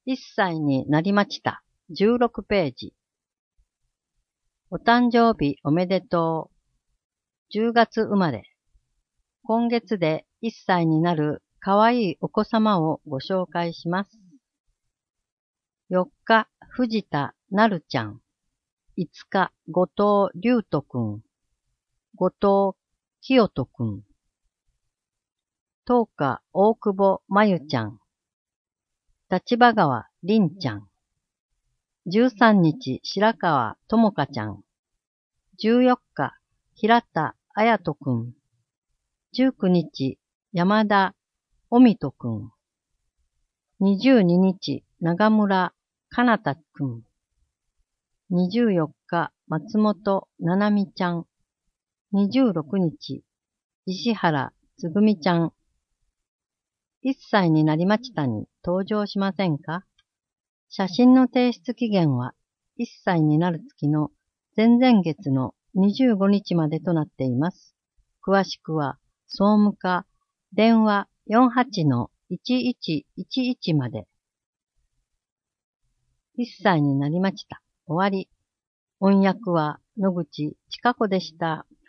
1歳になりました。16ページ。お誕生日おめでとう。10月生まれ。今月で1歳になるかわいいお子様をご紹介します。4日、藤田なるちゃん。5日、後藤龍斗くん。後藤清人くん。10日、大久保まゆちゃん。立場川凛ちゃん。13日、白川智香ちゃん。14日、平田綾人くん。19日、山田おみとくん。22日、長村かなたくん。24日、松本ななみちゃん。26日、石原つぐみちゃん。1歳になりましたに登場しませんか？写真の提出期限は1歳になる月の前々月の25日までとなっています。詳しくは総務課電話 48-1111 まで。1歳になりました。終わり。音訳は野口千佳子でした。